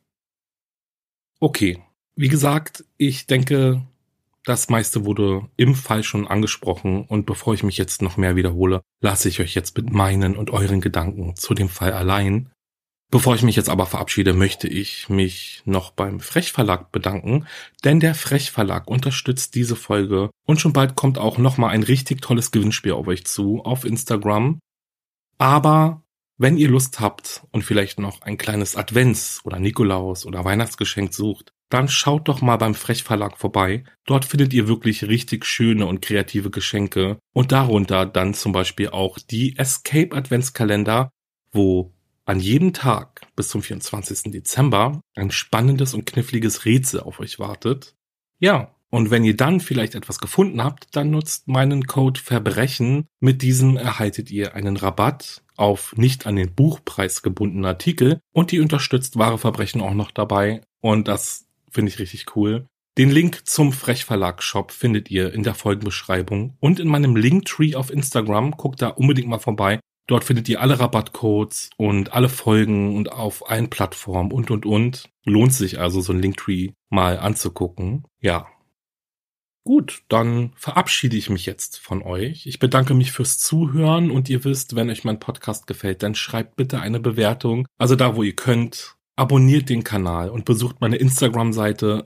Okay, wie gesagt, ich denke, das meiste wurde im Fall schon angesprochen und bevor ich mich jetzt noch mehr wiederhole, lasse ich euch jetzt mit meinen und euren Gedanken zu dem Fall allein. Bevor ich mich jetzt aber verabschiede, möchte ich mich noch beim Frech Verlag bedanken, denn der Frech Verlag unterstützt diese Folge und schon bald kommt auch nochmal ein richtig tolles Gewinnspiel auf euch zu auf Instagram. Aber wenn ihr Lust habt und vielleicht noch ein kleines Advents- oder Nikolaus- oder Weihnachtsgeschenk sucht, dann schaut doch mal beim Frech Verlag vorbei. Dort findet ihr wirklich richtig schöne und kreative Geschenke und darunter dann zum Beispiel auch die Escape Adventskalender, wo an jedem Tag bis zum vierundzwanzigsten Dezember ein spannendes und kniffliges Rätsel auf euch wartet. Ja, und wenn ihr dann vielleicht etwas gefunden habt, dann nutzt meinen Code Verbrechen. Mit diesem erhaltet ihr einen Rabatt auf nicht an den Buchpreis gebundene Artikel und die unterstützt wahre Verbrechen auch noch dabei. Und das finde ich richtig cool. Den Link zum Frech Verlag Shop findet ihr in der Folgenbeschreibung und in meinem Linktree auf Instagram. Guckt da unbedingt mal vorbei. Dort findet ihr alle Rabattcodes und alle Folgen und auf allen Plattformen und, und, und. Lohnt sich also, so ein Linktree mal anzugucken. Ja. Gut, dann verabschiede ich mich jetzt von euch. Ich bedanke mich fürs Zuhören und ihr wisst, wenn euch mein Podcast gefällt, dann schreibt bitte eine Bewertung. Also da, wo ihr könnt. Abonniert den Kanal und besucht meine Instagram-Seite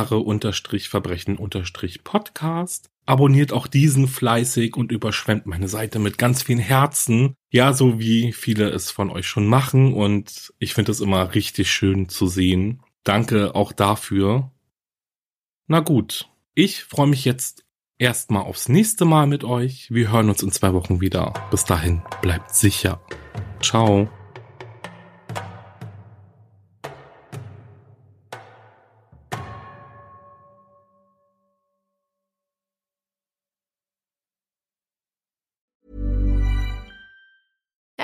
wahre-verbrechen-podcast. Abonniert auch diesen fleißig und überschwemmt meine Seite mit ganz vielen Herzen. Ja, so wie viele es von euch schon machen und ich finde es immer richtig schön zu sehen. Danke auch dafür. Na gut, ich freue mich jetzt erstmal aufs nächste Mal mit euch. Wir hören uns in zwei Wochen wieder. Bis dahin, bleibt sicher. Ciao.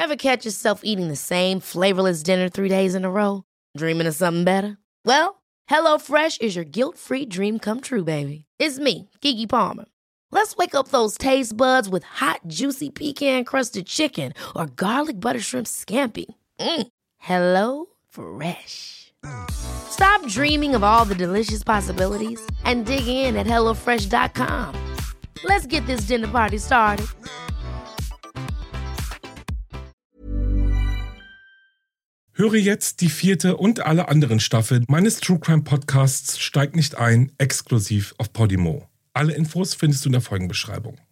Ever catch yourself eating the same flavorless dinner three days in a row? Dreaming of something better? Well, HelloFresh is your guilt-free dream come true, baby. It's me, Keke Palmer. Let's wake up those taste buds with hot, juicy pecan-crusted chicken or garlic butter shrimp scampi. Mm. Hello Fresh. Stop dreaming of all the delicious possibilities and dig in at hello fresh dot com. Let's get this dinner party started. Höre jetzt die vierte und alle anderen Staffeln meines True Crime Podcasts Steig nicht ein, exklusiv auf Podimo. Alle Infos findest du in der Folgenbeschreibung.